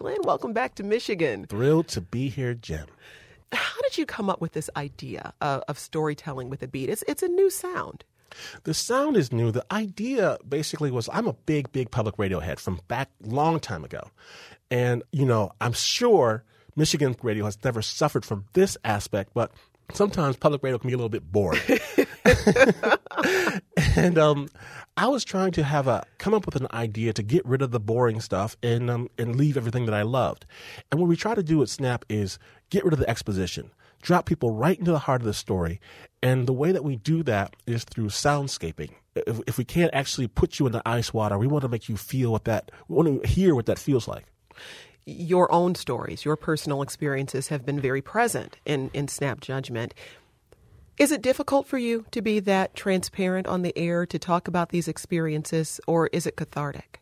Glenn, welcome back to Michigan. Thrilled to be here, Jim. How did you come up with this idea of storytelling with a beat? It's a new sound. The sound is new. The idea basically was I'm a big public radio head from back long time ago. And, I'm sure Michigan radio has never suffered from this aspect, but sometimes public radio can be a little bit boring. And I was trying to come up with an idea to get rid of the boring stuff and leave everything that I loved. And what we try to do at Snap is get rid of the exposition, drop people right into the heart of the story. And the way that we do that is through soundscaping. If we can't actually put you in the ice water, we want to make you feel we want to hear what that feels like. Your own stories, your personal experiences have been very present in Snap Judgment. Is it difficult for you to be that transparent on the air, to talk about these experiences, or is it cathartic?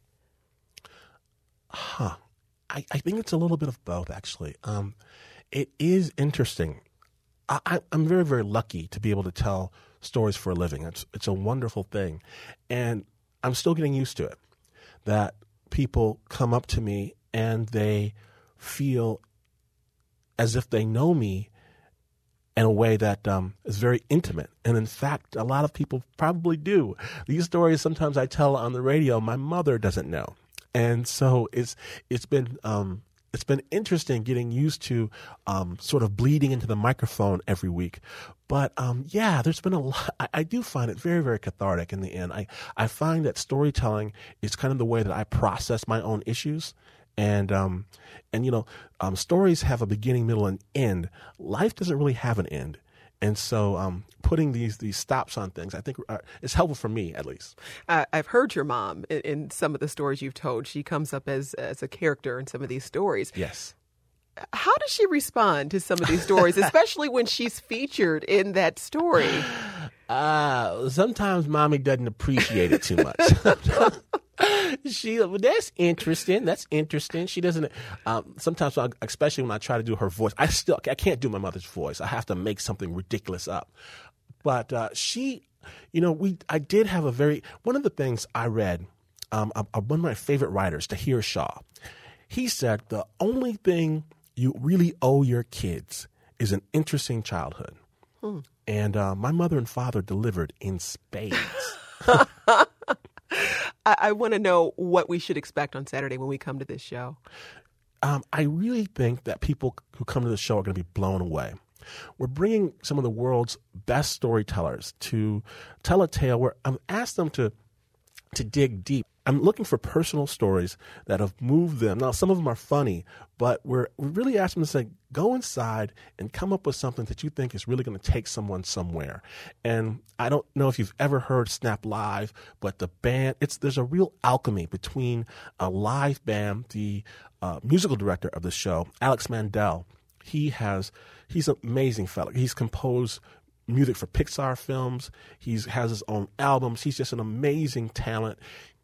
I think it's a little bit of both, actually. It is interesting. I'm very, very lucky to be able to tell stories for a living. It's a wonderful thing. And I'm still getting used to it, that people come up to me and they feel as if they know me in a way that is very intimate. And in fact, a lot of people probably do. These stories sometimes I tell on the radio, my mother doesn't know. And so it's been interesting getting used to sort of bleeding into the microphone every week. But there's been a lot. I do find it very, very cathartic in the end. I find that storytelling is kind of the way that I process my own issues. And stories have a beginning, middle, and end. Life doesn't really have an end. And so putting these stops on things, I think is helpful for me, at least. I've heard your mom in some of the stories you've told. She comes up as a character in some of these stories. Yes. How does she respond to some of these stories, especially when she's featured in that story? Sometimes Mommy doesn't appreciate it too much. That's interesting. She doesn't. Sometimes, especially when I try to do her voice, I can't do my mother's voice. I have to make something ridiculous up. But I did have one of the things I read. One of my favorite writers, Tahir Shah, he said the only thing you really owe your kids is an interesting childhood. And my mother and father delivered in spades. I want to know what we should expect on Saturday when we come to this show. I really think that people who come to the show are going to be blown away. We're bringing some of the world's best storytellers to tell a tale where I've asked them to dig deep. I'm looking for personal stories that have moved them. Now, some of them are funny, but we really asked them to say, go inside and come up with something that you think is really going to take someone somewhere. And I don't know if you've ever heard Snap Live, but the band, there's a real alchemy between a live band, the musical director of the show, Alex Mandel. He's an amazing fellow. He's composed music for Pixar films. He has his own albums. He's just an amazing talent.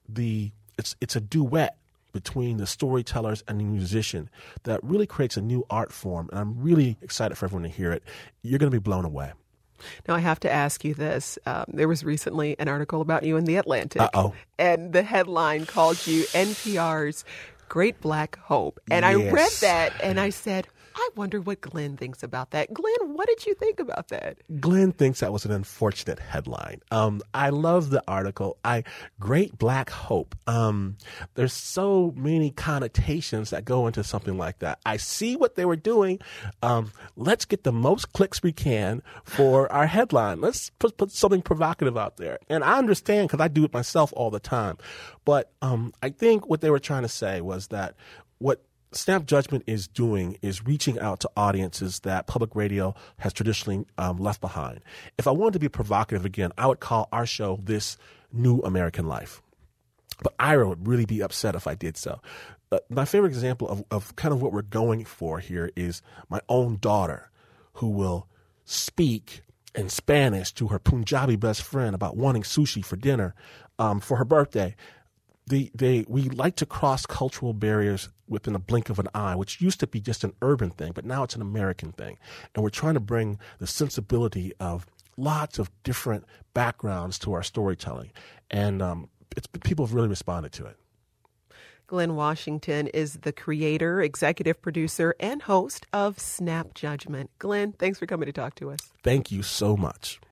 It's a duet between the storytellers and the musician that really creates a new art form, and I'm really excited for everyone to hear it. You're going to be blown away. Now, I have to ask you this. There was recently an article about you in The Atlantic. Uh-oh. And the headline called you NPR's Great Black Hope. And I read that and I said, I wonder what Glenn thinks about that. Glenn, what did you think about that? Glenn thinks that was an unfortunate headline. I love the article. Great Black Hope. There's so many connotations that go into something like that. I see what they were doing. Let's get the most clicks we can for our headline. Let's put something provocative out there. And I understand because I do it myself all the time. But I think what they were trying to say was that what Snap Judgment is doing is reaching out to audiences that public radio has traditionally left behind. If I wanted to be provocative again, I would call our show This New American Life. But Ira would really be upset if I did so. My favorite example of kind of what we're going for here is my own daughter, who will speak in Spanish to her Punjabi best friend about wanting sushi for dinner for her birthday. We like to cross cultural barriers within a blink of an eye, which used to be just an urban thing, but now it's an American thing. And we're trying to bring the sensibility of lots of different backgrounds to our storytelling. And people have really responded to it. Glynn Washington is the creator, executive producer, and host of Snap Judgment. Glynn, thanks for coming to talk to us. Thank you so much.